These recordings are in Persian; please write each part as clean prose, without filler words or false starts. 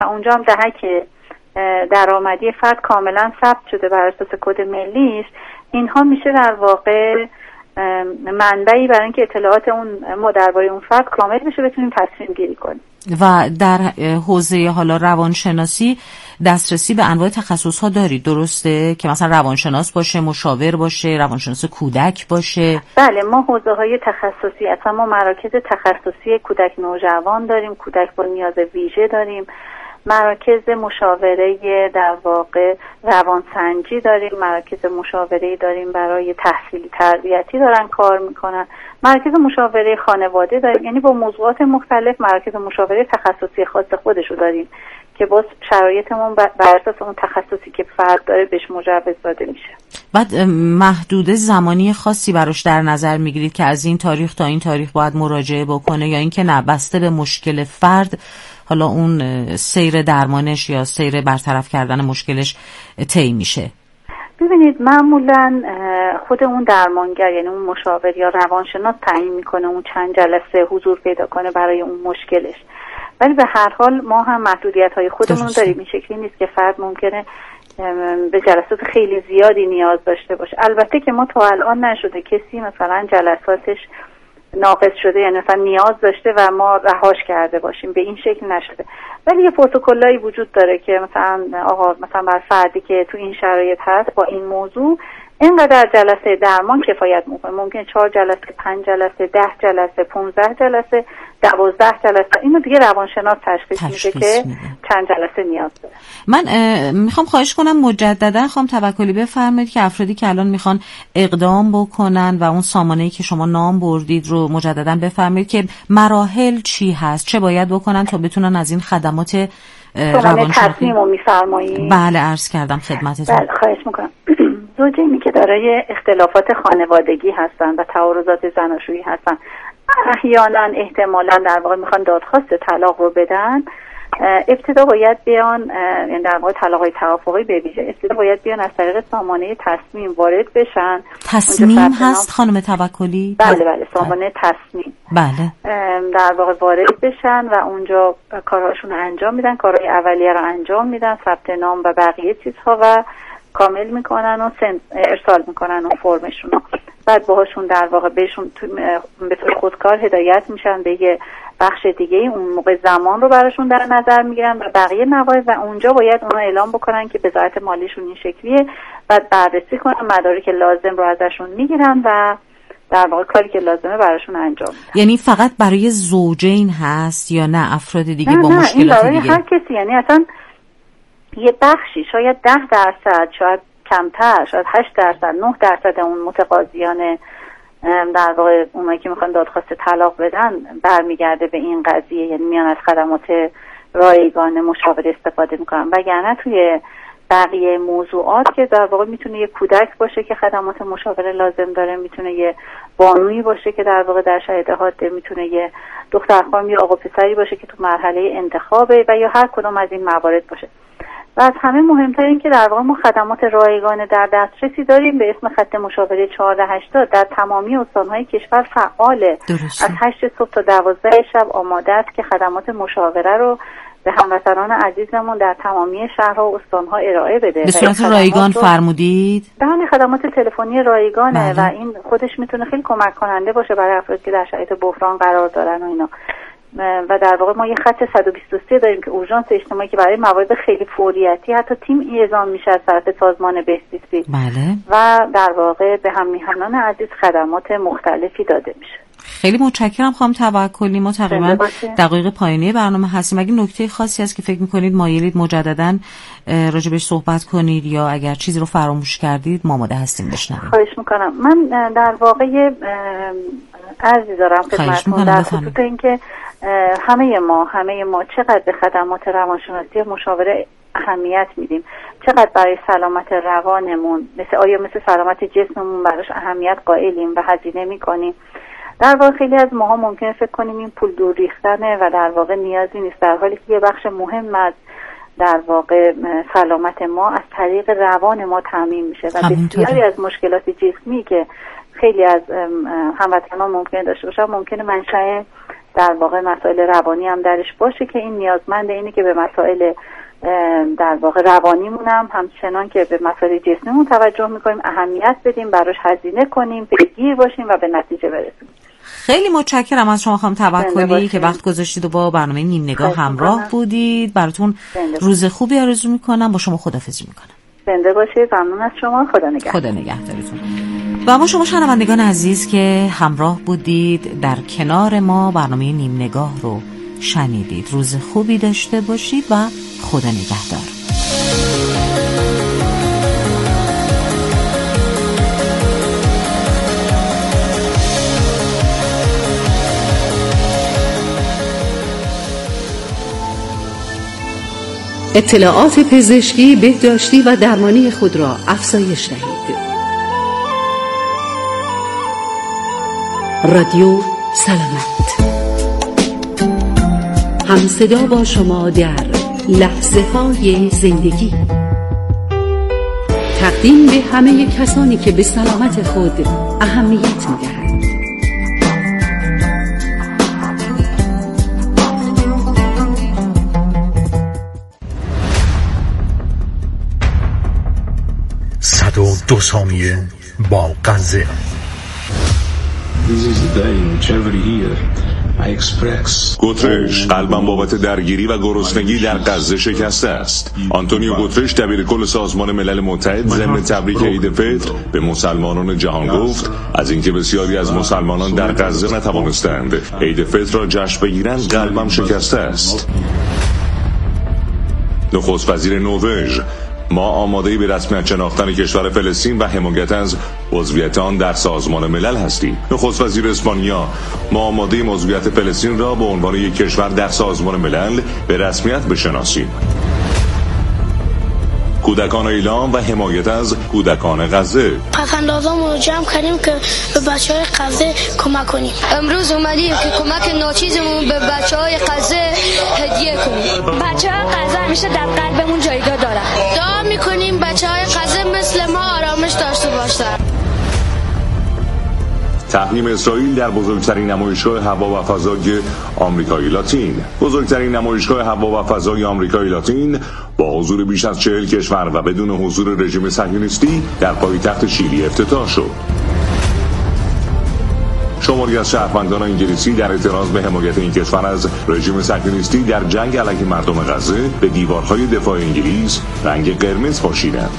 و اونجا هم دهک درآمدی فرد کاملا ثبت شده بر اساس کد ملیش. اینها میشه در واقع منبعی برای اینکه اطلاعات ما درباره اون فرد کامل بشه، بتونیم تصمیم گیری کنیم. و در حوزه حالا روانشناسی دسترسی به انواع تخصص‌ها دارید، درسته؟ که مثلا روانشناس باشه، مشاور باشه، روانشناس کودک باشه. بله، ما حوزه‌های تخصصی اصلا ما مراکز تخصصی کودک نوجوان داریم، کودک با نیاز ویژه داریم، مراکز مشاوره در واقع روانسنجی داریم، مراکز مشاوره داریم برای تحصیلی تربیتی دارن کار میکنن، مراکز مشاوره خانواده داریم. یعنی با موضوعات مختلف مراکز مشاوره تخصصی خاص خودشو داریم که باز شرایطمون بر اساس اون تخصصی که فرد داره بهش مجوز داده میشه. بعد محدوده زمانی خاصی براش در نظر میگیرید که از این تاریخ تا این تاریخ باید مراجعه بکنه، یا اینکه نه بسته به مشکل فرد حالا اون سیر درمانش یا سیر برطرف کردن مشکلش طی میشه؟ ببینید معمولا خود اون درمانگر یعنی اون مشاور یا روانشناس تعیین میکنه اون چند جلسه حضور پیدا کنه برای اون مشکلش، ولی به هر حال ما هم محدودیت‌های خودمون داریم. این شکلی نیست که فرد ممکنه به جلسات خیلی زیادی نیاز داشته باشه. البته که ما تا الان نشده کسی مثلا جلساتش ناقص شده، یعنی مثلا نیاز داشته و ما رهاش کرده باشیم، به این شکل نشده. ولی یه پروتکلایی وجود داره که مثلا آقا مثلا بر فردی که تو این شرایط هست با این موضوع اینقدر جلسه درمان کفایت میکنه. ممکن 4 جلسه، 5 جلسه، 10 جلسه، 15 جلسه، 12 جلسه، اینو دیگه روانشناس تشخیص میده که چند جلسه نیاز داره. من میخوام خواهش کنم مجددا خانم توکلی بفرمایید که افرادی که الان میخوان اقدام بکنن و اون سامانه‌ای که شما نام بردید رو مجددا بفرمایید که مراحل چی هست، چه باید بکنن تا بتونن از این خدمات روانشناسی تصمیمو میفرمایید؟ بله عرض کردم خدمتتون. بله خواهش میکنم. زوجینی که دارای اختلافات خانوادگی هستن و تعارضات زناشویی هستن، احیانا احتمالا در واقع میخوان دادخواست طلاق رو بدن، ابتدا باید بیان، یعنی در واقع طلاق‌های توافقی به ویژه، ابتدا باید بیان از طریق سامانه تصمیم وارد بشن. تصمیم هست خانم توکلی؟ بله سامانه تصمیم. بله. در واقع وارد بشن و اونجا کارهاشون رو انجام میدن، کارهای اولیه رو انجام میدن، ثبت نام و بقیه چیزها و کامل میکنن و ارسال میکنن اون فرمشون رو. بعد باهاشون در واقع بهشون به طور خودکار هدایت میشن به یه بخش دیگه، اون موقع زمان رو براشون در نظر میگیرن و بقیه موارد، و اونجا باید اونا اعلام بکنن که وضعیت مالیشون این شکلیه. بعد بررسی کنن، مدارک لازم رو ازشون میگیرن و در واقع کاری که لازمه براشون انجام میدن. یعنی فقط برای زوجین هست یا نه افراد دیگه با مشکلات دیگه؟ نه، این برای هر کسی. یعنی اصلا یه بخشی، شاید 10%، شاید کمتر، شاید 8%، 9% اون متقاضیان در واقع اونایی که میخوان دادخواست طلاق بدن برمیگرده به این قضیه، یعنی میان از خدمات رایگان مشاوره استفاده میکنن. وگرنه توی بقیه موضوعات که در واقع میتونه یه کودک باشه که خدمات مشاوره لازم داره، میتونه یه بانویی باشه که در واقع در شرایط حاده، میتونه یه دختر خانم یا آقا پسری باشه که تو مرحله انتخابه و یا هر کدوم از این موارد باشه. و از همه مهمتر این که در واقع ما خدمات رایگان در دسترسی داریم به اسم خط مشاوره 1480 در تمامی استان‌های کشور فعاله. درسته. از 8 صبح تا 12 شب آماده است که خدمات مشاوره رو به هموطنان عزیزمون در تمامی شهرها و استان‌ها ارائه بده. به صورت رایگان فرمودید؟ بله، خدمات تلفنی رایگانه. بله. و این خودش میتونه خیلی کمک کننده باشه برای افرادی که در شرایط بحران قرار دارن و اینا. و در واقع ما یه خط 123 داریم که اورژانس اجتماعی که برای موارد خیلی فوریتی حتی تیم اعزام میشه از طرف سازمان بهزیستی. بله. و در واقع به هم میهنان عزیز خدمات مختلفی داده میشه. خیلی متشکرم خانم توکلی. ما تقریبا دقایق پایانی برنامه هستیم. اگه نکته خاصی هست که فکر میکنید مایلید مجددا راجبش صحبت کنید یا اگر چیزی رو فراموش کردید ما آماده هستیم بشنویم. خواهش میکنم. من در واقع عرضی دارم خدمتتون در خصوص اینکه همه ما چقدر به خدمات روانشناسی مشاوره اهمیت میدیم، چقدر برای سلامت روانمون مثل سلامت جسممون براش اهمیت قائلیم و هزینه میکنیم. در واقع خیلی از ماها ممکنه فکر کنیم این پول دور ریختنه و در واقع نیازی نیست، در حالی که یه بخش مهم از در واقع سلامت ما از طریق روان ما تامین میشه و بسیاری از مشکلات جسمی که خیلی از هموطنان ممکنه داشته باشن ممکنه منشأ در واقع مسائل روانی هم درش باشه که این نیازمند اینه که به مسائل در واقع روانیمون هم همچنان که به مسائل جسمیمون توجه میکنیم، اهمیت بدیم، براش هزینه کنیم، پیگیر باشیم و به نتیجه برسیم. خیلی متشکرم از شما خانم توکلی که وقت گذاشتید و با برنامه نیم نگاه همراه بودید. براتون روز خوبی آرزو میکنم. با شما خداحافظی میکنم. زنده باشید. ممنون از شما. خدا نگهدارتون. و ما شما شنوندگان عزیز که همراه بودید در کنار ما برنامه نیم نگاه رو شنیدید. روز خوبی داشته باشید و خدا نگهدار. اطلاعات پزشکی، بهداشتی و درمانی خود را افزایش دهید. رادیو سلامت، همصدا با شما در لحظه های زندگی. تقدیم به همه کسانی که به سلامت خود اهمیت می‌دهند. دو ثانیه با غزه. گوترش: قلبم بابت درگیری و گرسنگی در غزه شکسته است. آنتونیو گوترش دبیرکل سازمان ملل متحد ضمن تبریک عید فطر به مسلمانان جهان گفت از اینکه بسیاری از مسلمانان در غزه نتوانستند عید فطر را جشن بگیرند قلبم شکسته است. نخست وزیر نروژ: ما آماده به رسمیت شناختن کشور فلسطین و حمایت از عضویت آن در سازمان ملل هستیم. نخست وزیر اسپانیا: ما آماده عضویت فلسطین را به عنوان یک کشور در سازمان ملل به رسمیت بشناسیم. کودکان ایلام و حمایت از کودکان غزه: پسندازامون رو جمع کردیم که به بچه‌های غزه کمک کنیم. امروز اومدیم که کمک ناچیزمون به بچه‌های غزه هدیه کنیم. بچه‌های غزه همیشه در قلبمون جایگاه دارن. دعا می‌کنیم بچه‌های غزه مثل ما آرامش داشته باشن. تحریم اسرائیل در بزرگترین نمایشگاه هوا و فضای آمریکای لاتین. بزرگترین نمایشگاه هوا و فضای آمریکای لاتین با حضور بیش از 40 کشور و بدون حضور رژیم صهیونیستی در پایتخت شیلی افتتاح شد. شماری از شهروندان انگلیسی در اعتراض به حمایت این کشور از رژیم صهیونیستی در جنگ علیه مردم غزه به دیوارهای دفاع انگلیس رنگ قرمز پاشیدند.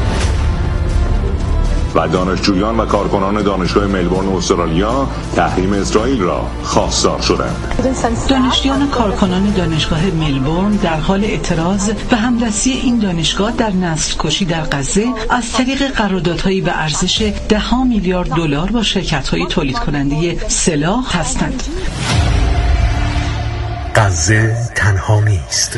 و دانشجویان و کارکنان دانشگاه ملبورن استرالیا تحریم اسرائیل را خواستار شدند. دانشجویان و کارکنان دانشگاه ملبورن در حال اعتراض به همدستی این دانشگاه در نسل‌کشی در غزه از طریق قراردادهایی به ارزش 10 میلیارد دلار با شرکت‌های تولید کننده سلاح هستند. غزه تنها نیست.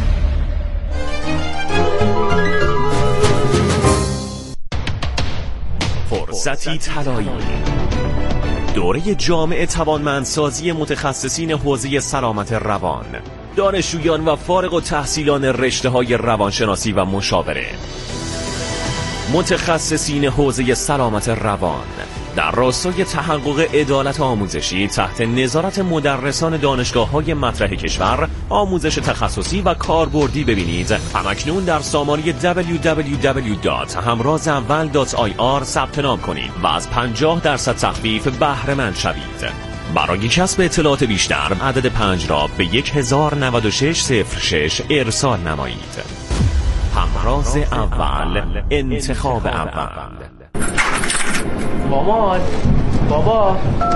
فرصتی طلایی، دوره جامع توانمندسازی متخصصین حوزه سلامت روان، دانشجویان و فارغ التحصیلان رشته‌های روانشناسی و مشاوره، متخصصین حوزه سلامت روان در راستای تحقق عدالت آموزشی تحت نظارت مدرسان دانشگاه‌های مطرح کشور. آموزش تخصصی و کاربردی ببینید همکنون در سامانه www.hamrazawal.ir ثبت نام کنید و از 50% تخفیف بهره مند شوید. برای کسب اطلاعات بیشتر عدد 5 را به 109606 ارسال نمایید. همراز اول، انتخاب اول. مامان، بابا،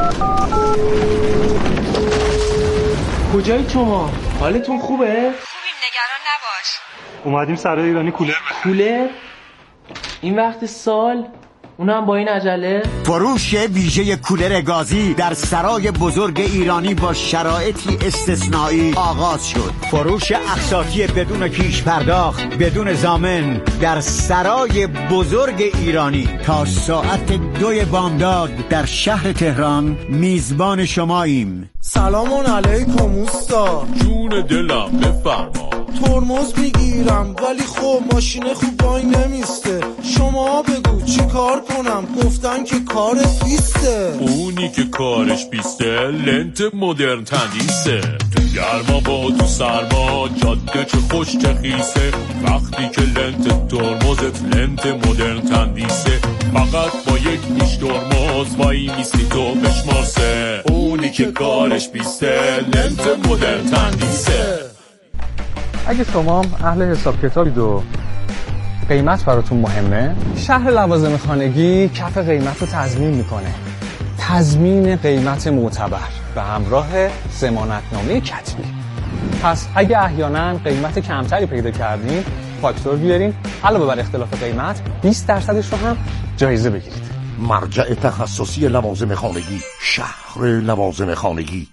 کجایی شما؟ حالتون خوبه؟ خوبیم، نگران نباش. اومدیم سرای ایرانی کولر؟ این وقت سال؟ اونم با این عجله؟ فروش ویژه کولر گازی در سرای بزرگ ایرانی با شرایطی استثنایی آغاز شد. فروش اقساطی بدون پیش پرداخت، بدون ضامن در سرای بزرگ ایرانی تا ساعت 2 بامداد در شهر تهران میزبان شماییم. سلام علیکم اوستا. جون دلم بفرما. ترمز میگیرم ولی خب ماشین خوب وای نمیسته. شما بگو چی کار کنم؟ گفتن که کارت بیسته. اونی که کارش بیسته لنت مدرن تندیسه. تو گرما با تو سرما جاده چه خوش چه خیسه. وقتی که لنت ترمزت لنت مدرن تندیسه. فقط با یک نیش ترمز وای میستی تو بشمارسه. اونی که کارش بیسته لنت مدرن تندیسه. اگه شما اهل حساب کتابید و قیمت براتون مهمه، شهر لوازم خانگی کف قیمت رو تضمین میکنه. تضمین قیمت معتبر به همراه ضمانتنامه کتبی. پس اگه احیانا قیمت کمتری پیدا کردین، فاکتور بیارین، علاوه بر اختلاف قیمت 20% رو هم جایزه بگیرید. مرجع تخصصی لوازم خانگی، شهر لوازم خانگی.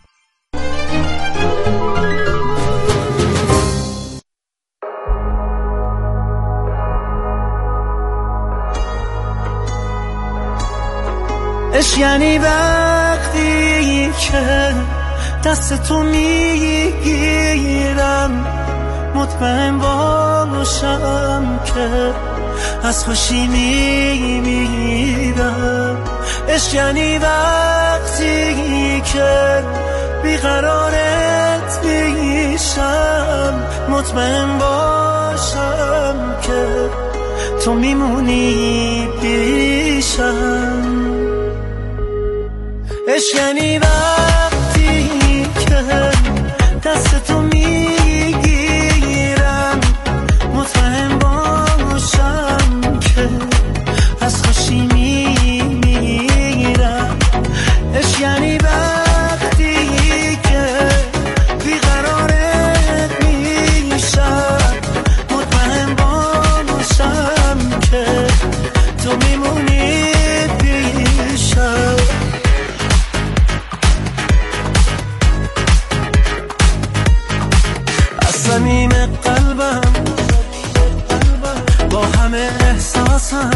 عشق یعنی وقتی که دستتو میگیرم، مطمئن باشم که از خوشی میمیرم. عشق یعنی وقتی که بیقرارت میشم، مطمئن باشم که تو میمونی پیشم. عشق یعنی وقتی که دستتو میگیرم، مطمئن باشم که از خوشی میمیرم. عشق یعنی وقتی که بیقرارت میشم، مطمئن باشم که تو میمونی پیشم. صمیم قلبم با همه احساسم،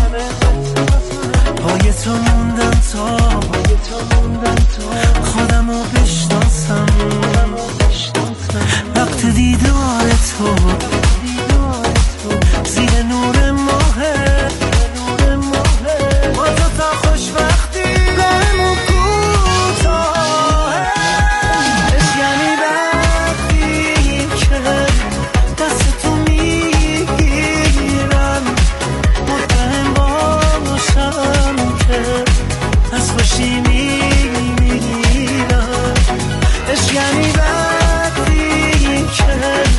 پای تو موندم تا خودمو بشناسم. وقت دیدار تو زیر نور ماهه، با تو تا خوشبختی گاهمون کوتاهه. عشق یعنی دستتو میگیرم، مطمئن باشم که از خوشی میمیرم. عشق یعنی وقتی که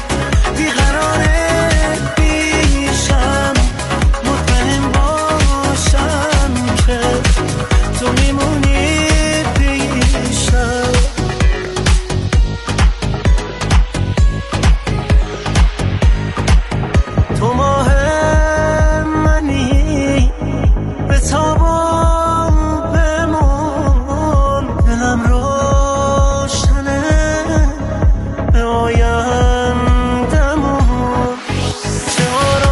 بیقرارت میشم، مطمئن باشم که تو میمونی پیشم. تو ماه منی به تاب و بمون، دلم روشنه به آیندمون. چه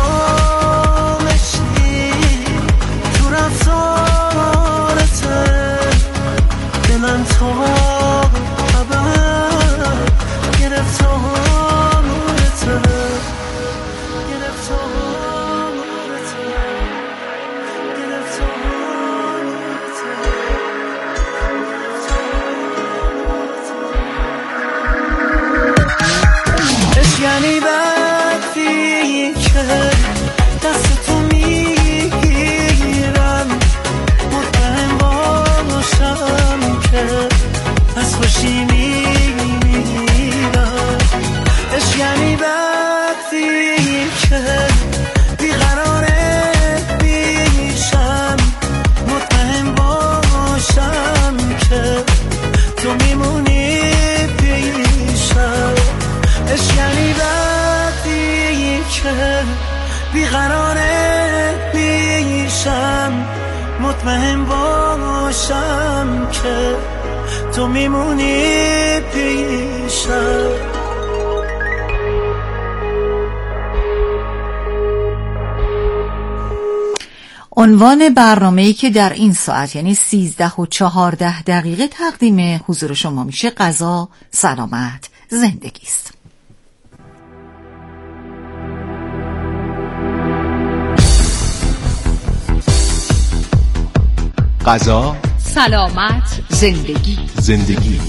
آرامشی تو رفتارته، دلم تو ابد گرفتارته. یعنی وقتی که دستتو میگیرم، مطمئن باشم که از خوشی میمیرم. عشق یعنی وقتی که بیقرارت میشم، مطمئن باشم که تو میمونی پیشم. عشق یعنی وقتی که بیقرارت میشم، مطمئن باشم که تو میمونی پیشم. عنوان برنامه‌ای که در این ساعت یعنی 13:14 تقدیم حضور شما میشه غذا، سلامت، زندگی است. غذا، سلامت، زندگی.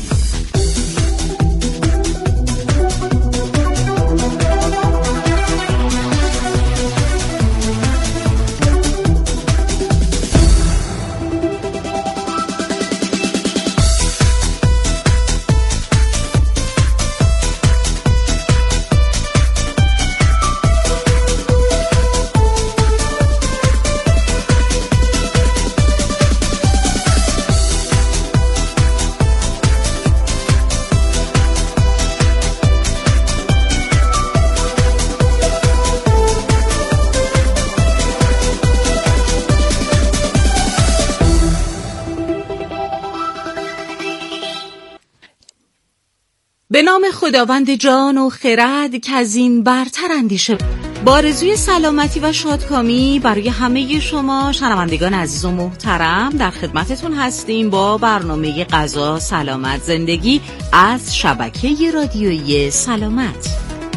به نام خداوند جان و خرد که از این برتر اندیشه. با آرزوی سلامتی و شادکامی برای همه شما شنوندگان عزیز و محترم در خدمتتون هستیم با برنامه غذا، سلامت، زندگی از شبکه رادیویی سلامت.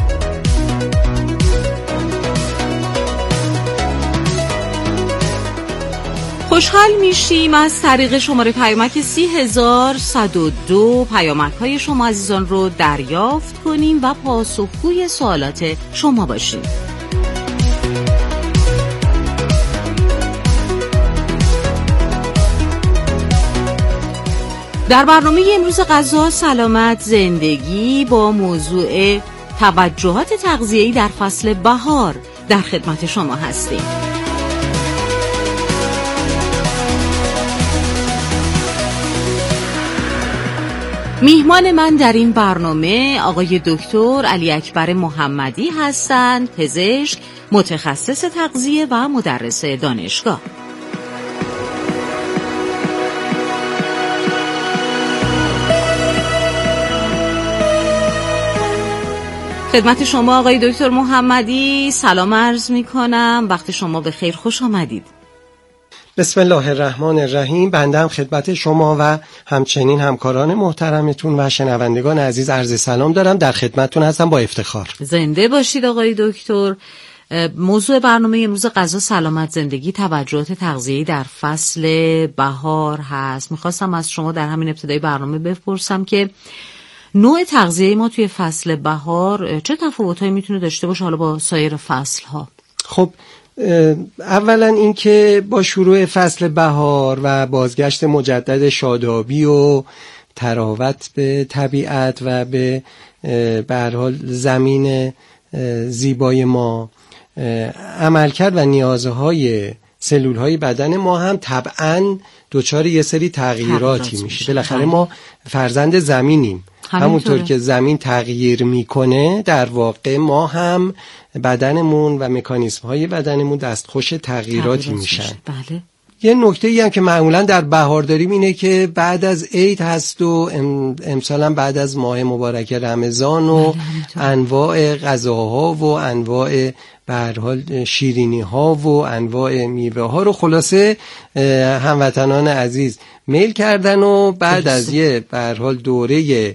خوشحال میشیم از طریق شماره پیامک 30102 پیامک های شما عزیزان رو دریافت کنیم و پاسخگوی سوالات شما باشیم. در برنامه امروز غذا، سلامت، زندگی با موضوع توجهات تغذیه‌ای در فصل بهار در خدمت شما هستیم. میهمان من در این برنامه آقای دکتر علی اکبر محمدی هستند، پزشک، متخصص تغذیه و مدرس دانشگاه. خدمت شما آقای دکتر محمدی سلام عرض می کنم. وقت شما بخیر، خوش آمدید. بسم الله الرحمن الرحیم. بنده هم خدمت شما و همچنین همکاران محترمتون و شنوندگان عزیز عرض سلام دارم. در خدمتتون هستم با افتخار. زنده باشید آقای دکتر. موضوع برنامه امروز غذا، سلامت، زندگی توجهات تغذیه‌ای در فصل بهار هست. میخواستم از شما در همین ابتدای برنامه بپرسم که نوع تغذیه ما توی فصل بهار چه تفاوت‌هایی میتونه داشته باشه حالا با سایر فصل‌ها؟ خب اولا این که با شروع فصل بهار و بازگشت مجدد شادابی و تراوت به طبیعت و به هر حال زمین زیبای ما، عملکرد و نیازهای سلولهای بدن ما هم طبعاً دچار یه سری تغییراتی میشه. بالاخره ما فرزند زمینیم. همونطور که زمین تغییر میکنه در واقع ما هم بدنمون و مکانیزم های بدنمون دستخوش تغییراتی میشن. بله. یه نکته ای هم که معمولا در بهار داریم اینه که بعد از عید هست و امسال هم بعد از ماه مبارک رمضان و انواع غذاها و انواع به هر حال شیرینی ها و انواع میوه ها رو خلاصه هموطنان عزیز میل کردن و بعد از یه به هر حال دوره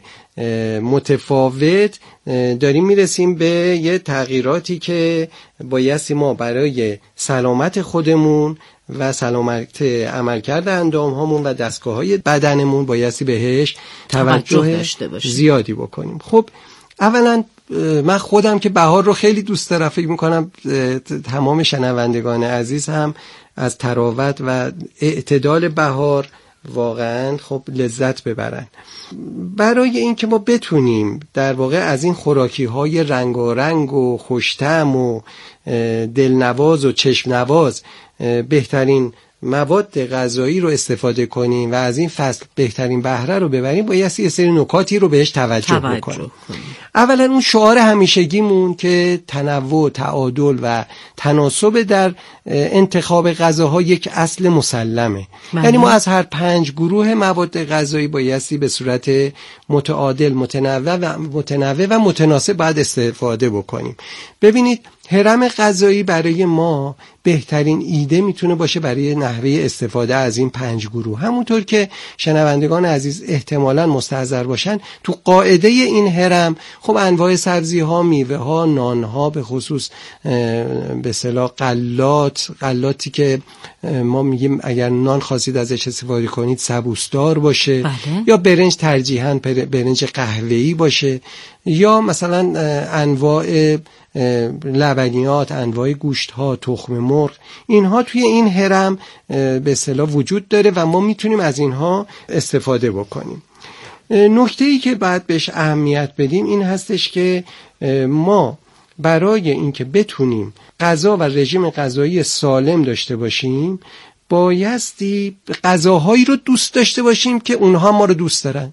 متفاوت داریم میرسیم به یه تغییراتی که بایستی ما برای سلامت خودمون و سلامت عملکرد اندام هامون و دستگاه های بدنمون بایستی بهش توجه زیادی بکنیم. خب اولا من خودم که بهار رو خیلی دوست دارم، فکر میکنم تمام شنوندگان عزیز هم از تراوت و اعتدال بهار واقعا خب لذت ببرن. برای این که ما بتونیم در واقع از این خوراکی های رنگارنگ و خوش‌طعم و دلنواز و چشمنواز بهترین مواد غذایی رو استفاده کنیم و از این فصل بهترین بهره رو ببریم، باید یه سری نکاتی رو بهش توجه بکنیم. اولا اون شعار همیشگیمون که تنوع، تعادل و تناسب در انتخاب غذاها یک اصل مسلمه. یعنی ما از هر 5 گروه مواد غذایی بایستی به صورت متعادل، متنوع و متناسب باید استفاده بکنیم. ببینید هرم غذایی برای ما بهترین ایده میتونه باشه برای نحوه استفاده از این 5 گروه. همونطور که شنوندگان عزیز احتمالاً مستحضر باشن، تو قاعده این هرم خب انواع سبزی ها، میوه ها، نان ها، به خصوص به اصطلاح غلاتی که ما میگیم اگر نان خواستید ازش استفاده کنید سبوسدار باشه. بله. یا برنج ترجیحاً برنج قهوه‌ای باشه، یا مثلا انواع لبنیات، انواع گوشت‌ها، تخم مرغ، اینها توی این هرم به اصطلاح وجود داره و ما میتونیم از اینها استفاده بکنیم. نکته‌ای که باید بهش اهمیت بدیم این هستش که ما برای اینکه بتونیم غذا و رژیم غذایی سالم داشته باشیم بایستی غذاهایی رو دوست داشته باشیم که اونها ما رو دوست دارن.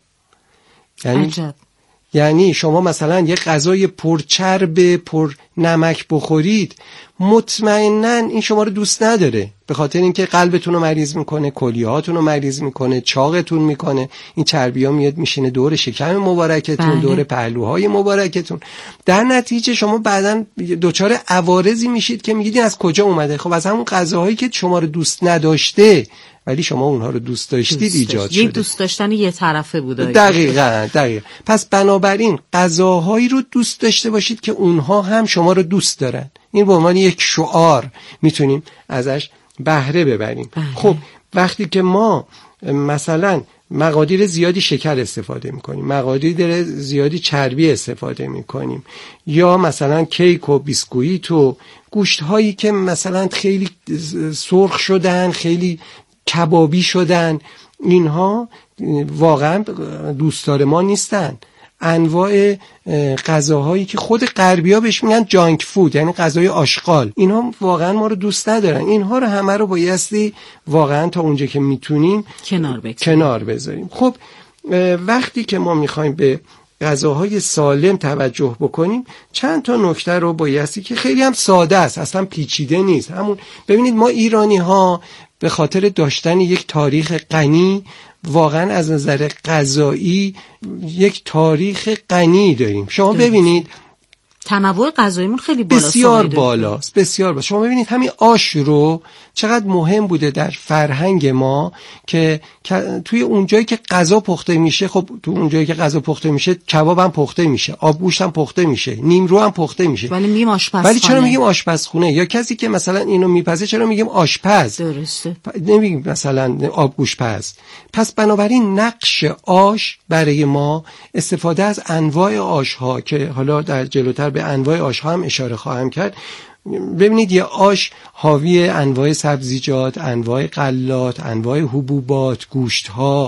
یعنی شما مثلا یه غذای پرچرب پر نمک بخورید، مطمئناً این شما رو دوست نداره، به خاطر اینکه قلبتون رو مریض میکنه، کلیهاتون رو مریض میکنه، چاقتون میکنه، این چربی ها میاد میشینه دور شکم مبارکتون، دور پهلوهای مبارکتون، در نتیجه شما بعداً دچار عوارضی میشید که میگید از کجا اومده؟ خب از همون غذاهایی که شما رو دوست نداشته ولی شما اونها رو دوست داشتید ایجاد شده. یک دوست داشتن یه طرفه بوده. دقیقاً. پس بنابراین غذاهایی رو دوست داشته باشید که اونها هم شما رو دوست دارن. این به عنوان یک شعار میتونیم ازش بهره ببریم. خب وقتی که ما مثلا مقادیر زیادی شکر استفاده میکنیم، مقادیر زیادی چربی استفاده میکنیم، یا مثلا کیک و بیسکویت و گوشت هایی که مثلا خیلی سرخ شدن، خیلی کبابی شدن، اینها واقعا دوستدار ما نیستن. انواع غذاهایی که خود غربی‌ها بهش میگن جانک فود، یعنی غذای آشغال، اینها واقعا ما رو دوست ندارن. اینها رو همه رو بایستی واقعا تا اونجا که میتونیم کنار بذاریم. خب وقتی که ما میخوایم به غذاهای سالم توجه بکنیم چند تا نکته رو بایستی که خیلی هم ساده است، اصلا پیچیده نیست. همون ببینید ما ایرانی ها به خاطر داشتن یک تاریخ غنی، واقعا از نظر غذایی یک تاریخ غنی داریم. شما ببینید تنوع غذاییمون خیلی بالاست، بسیار بالاست، بسیار بالاست. شما ببینید همین آش رو چقدر مهم بوده در فرهنگ ما که توی اونجایی که غذا پخته میشه، خب تو اونجایی که غذا پخته میشه کباب هم پخته میشه، آبگوشت هم پخته میشه، نیمرو هم پخته میشه، ولی میگیم آشپزخونه. ولی چرا میگیم آشپزخونه؟ یا کسی که مثلا اینو میپزه چرا میگیم آشپز؟ درسته، نمیگیم مثلا آبگوشت پز. پس بنابراین نقش آش برای ما استفاده از انواع آش ها که حالا در جلوتر به انواع آش ها هم اشاره خواهم کرد. ببینید یه آش حاوی انواع سبزیجات، انواع غلات، انواع حبوبات، گوشت ها،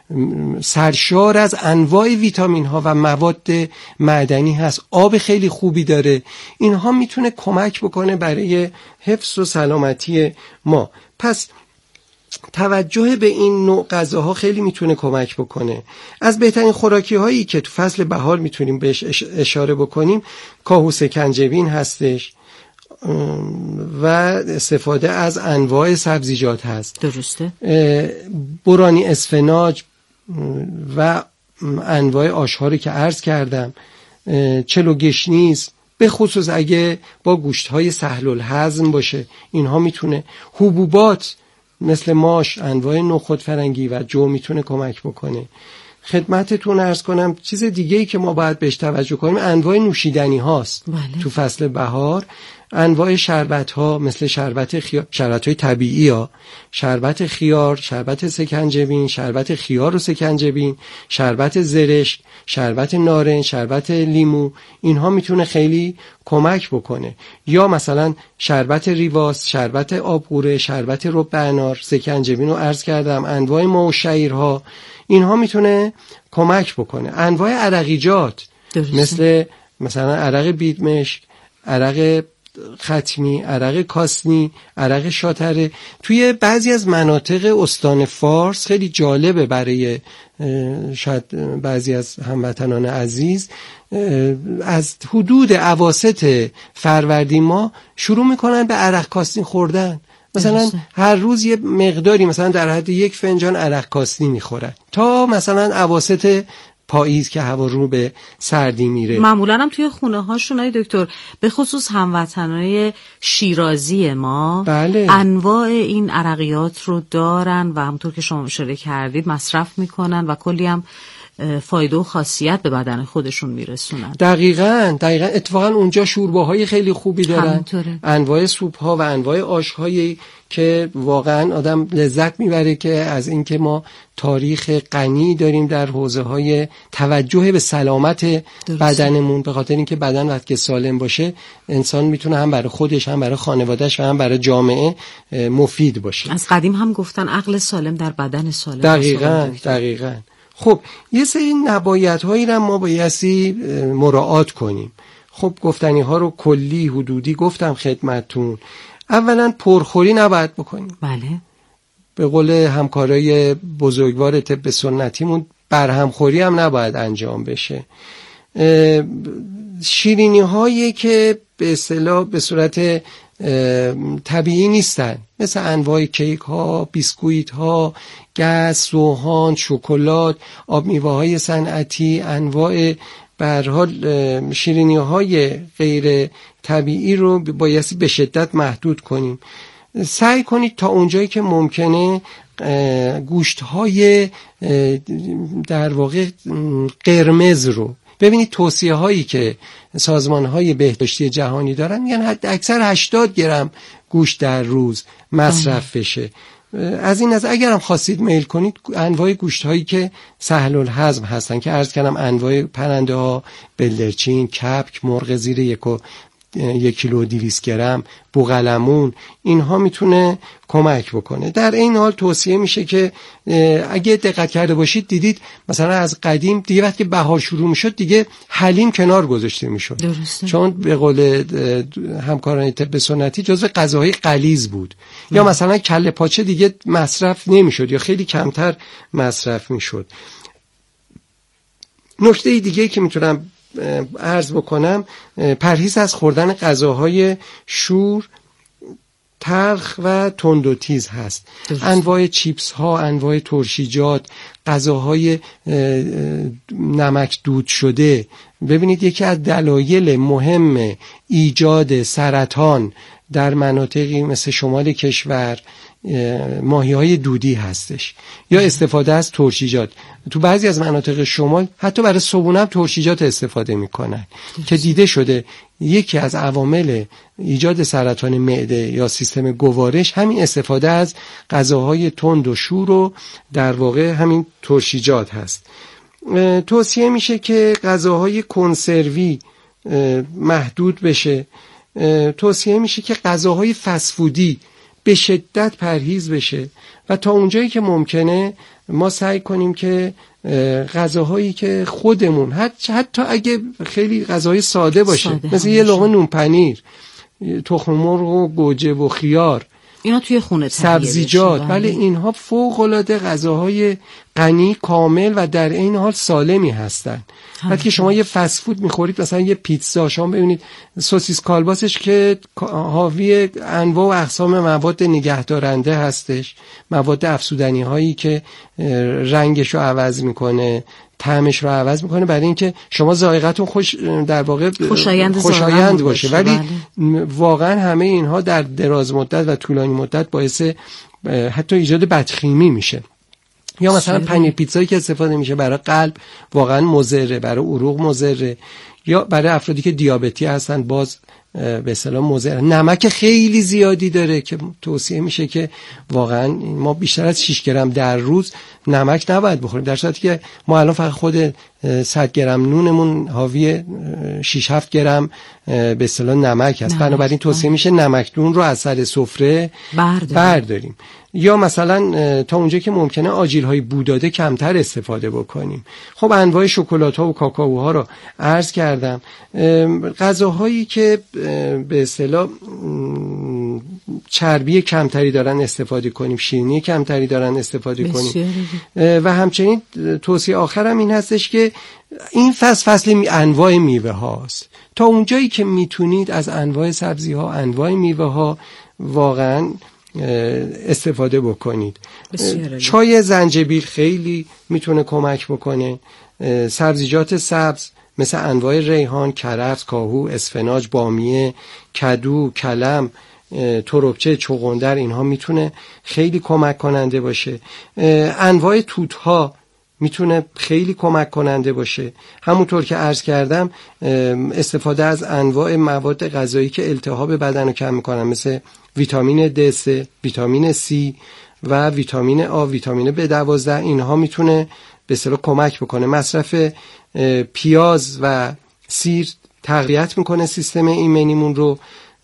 سرشار از انواع ویتامین ها و مواد معدنی هست، آب خیلی خوبی داره. اینها میتونه کمک بکنه برای حفظ و سلامتی ما. پس توجه به این نوع غذاها خیلی میتونه کمک بکنه. از بهترین خوراکی هایی که تو فصل بهار میتونیم بهش اشاره بکنیم کاهو سکنجبین هستش و استفاده از انواع سبزیجات هست. درسته. برانی اسفناج و انواع آش‌ها که عرض کردم، چلو گشنیز، به خصوص اگه با گوشت‌های سهل الهضم باشه، اینها میتونه. حبوبات مثل ماش، انواع نخود فرنگی و جو میتونه کمک بکنه. خدمتتون عرض کنم چیز دیگه‌ای که ما باید بهش توجه کنیم انواع نوشیدنی هاست. تو فصل بهار انواع شربت ها مثل شربت خیار، شربت های طبیعی ها، شربت خیار، شربت سکنجبین، شربت خیار و سکنجبین، شربت زرشک، شربت نارنج، شربت لیمو، اینها میتونه خیلی کمک بکنه. یا مثلا شربت ریواس، شربت آبغوره، شربت رب انار، سکنجبین رو عرض کردم، انواع ماه و شعیرها، اینها میتونه کمک بکنه. انواع عرقیجات مثلا عرق بیدمشک، عرق ختمی، عرق کاسنی، عرق شاتره. توی بعضی از مناطق استان فارس خیلی جالبه برای شاید بعضی از هموطنان عزیز، از حدود اواسط فروردین ما شروع میکنن به عرق کاسنی خوردن. مثلا هر روز یه مقداری، مثلا در حد 1 فنجان عرق کاسنی میخورن تا مثلا اواسط پاییز که هوا رو به سردی میره. معمولا هم توی خونه هاشون ای دکتر، به خصوص هموطنای شیرازی ما، انواع این عرقیات رو دارن و همونطور که شما اشاره کردید مصرف میکنن و کلی هم فایده و خاصیت به بدن خودشون میرسونن. دقیقاً اتفاقا اونجا شورباهای خیلی خوبی دارن، همینطوره. انواع سوپ‌ها و انواع آش‌هایی که واقعاً آدم لذت میبره که از اینکه ما تاریخ غنی داریم در حوزه‌های توجه به سلامت بدنمون، به خاطر اینکه بدن وقتی سالم باشه انسان میتونه هم برای خودش هم برای خانواده‌اش و هم برای جامعه مفید باشه. از قدیم هم گفتن عقل سالم در بدن سالم. دقیقاً. خب یه سری نبایدهایی رو ما بایستی مراعات کنیم. خب گفتنی ها رو کلی حدودی گفتم خدمتون. اولا پرخوری نباید بکنیم. بله. به قول همکارای بزرگوار طب سنتیمون برهمخوری هم نباید انجام بشه. شیرینی هایی که به اصطلاح به صورت طبیعی نیستن، مثل انواع کیک ها، بیسکویت ها، گس، سوهان، شکلات، آب میوه های صنعتی، انواع به هر حال شیرینی های غیر طبیعی رو بایستی به شدت محدود کنیم. سعی کنید تا اونجایی که ممکنه گوشت های در واقع قرمز رو ببینید. توصیه هایی که سازمان های بهداشتی جهانی دارن میگن حد اکثر 80 گرم گوشت در روز مصرف بشه. از این از اگرم خواستید میل کنید انواع گوشت هایی که سهل الهضم هستن که عرض کردم انواع پرنده ها، بلدرچین، کپک، مرغ زیر 1 کیلو و 200 گرم، بوقلمون، اینها میتونه کمک بکنه. در این حال توصیه میشه که اگه دقت کرده باشید دیدید مثلا از قدیم دیگه وقتی بهار شروع میشد دیگه حلیم کنار گذاشته میشد، چون به قول همکاران طب سنتی جزو غذاهای غلیظ بود. یا مثلا کله پاچه دیگه مصرف نمیشد یا خیلی کمتر مصرف میشد. نکته دیگه که میتونم عرض بکنم پرهیز از خوردن غذاهای شور، تلخ و تند و تیز هست. انواع چیپس ها، انواع ترشیجات، غذاهای نمک دود شده. ببینید یکی از دلایل مهم ایجاد سرطان در مناطقی مثل شمال کشور ماهی‌های دودی هستش یا استفاده از ترشیجات. تو بعضی از مناطق شمال حتی برای صبحونه هم ترشیجات استفاده میکنن که دیده شده یکی از عوامل ایجاد سرطان معده یا سیستم گوارش همین استفاده از غذاهای تند و شور و در واقع همین ترشیجات هست. توصیه میشه که غذاهای کنسروی محدود بشه. توصیه میشه که غذاهای فسفودی به شدت پرهیز بشه و تا اونجایی که ممکنه ما سعی کنیم که غذاهایی که خودمون حتی اگه خیلی غذای ساده باشه مثل یه لقمه نون پنیر، تخم مرغ و گوجه و خیار، اینا توی خونه سبزیجات، ولی اینها فوق العاده غذاهای غنی، کامل و در این حال سالمی هستن. وقتی که شما یه فست فود میخورید، مثلا یه پیتزا، شما ببینید سوسیس کالباسش که حاوی انواع و اقسام مواد نگهدارنده هستش، مواد افزودنی هایی که رنگش رو عوض میکنه، طعمش رو عوض میکنه برای اینکه شما ذائقتون در واقع خوشایند باشه. ولی واقعا همه اینها در دراز مدت و طولانی مدت باعث حتی ایجاد بدخیمی میشه. یا مثلا پنیر پیتزایی که استفاده میشه برای قلب واقعا مضره، برای عروق مضره، یا برای افرادی که دیابتی هستن باز به اصطلاح مضر. نمک خیلی زیادی داره که توصیه میشه که واقعا ما بیشتر از 6 گرم در روز نمک نباید بخوریم، در صورتی که ما الان فقط خود 100 گرم نونمون حاوی 6-7 گرم به اصطلاح نمک هست. بنابراین توصیه میشه نمکدون رو از سر سفره برداریم. یا مثلا تا اونجا که ممکنه آجیل‌های بوداده کمتر استفاده بکنیم. خب انواع شکلات‌ها و کاکائوها رو عرض کردم. غذاهایی که به اصطلاح چربی کمتری دارن استفاده کنیم، شیرینی کمتری دارن استفاده کنیم. و همچنین توصیه آخرم این هستش که این فصل انواع میوه هاست. تا اونجایی که میتونید از انواع سبزی ها، انواع میوه ها واقعا استفاده بکنید. چای زنجبیل خیلی میتونه کمک بکنه. سبزیجات سبز مثل انواع ریحان، کرفس، کاهو، اسفناج، بامیه، کدو، کلم، تربچه، چغندر، اینها میتونه خیلی کمک کننده باشه. انواع توت‌ها میتونه خیلی کمک کننده باشه. همونطور که عرض کردم استفاده از انواع مواد غذایی که التهاب بدن رو کم میکنن، مثل ویتامین D3، ویتامین C و ویتامین A، ویتامین B12، اینها میتونه به اصطلاح کمک بکنه. مصرف پیاز و سیر تقویت میکنه سیستم ایمنیمون رو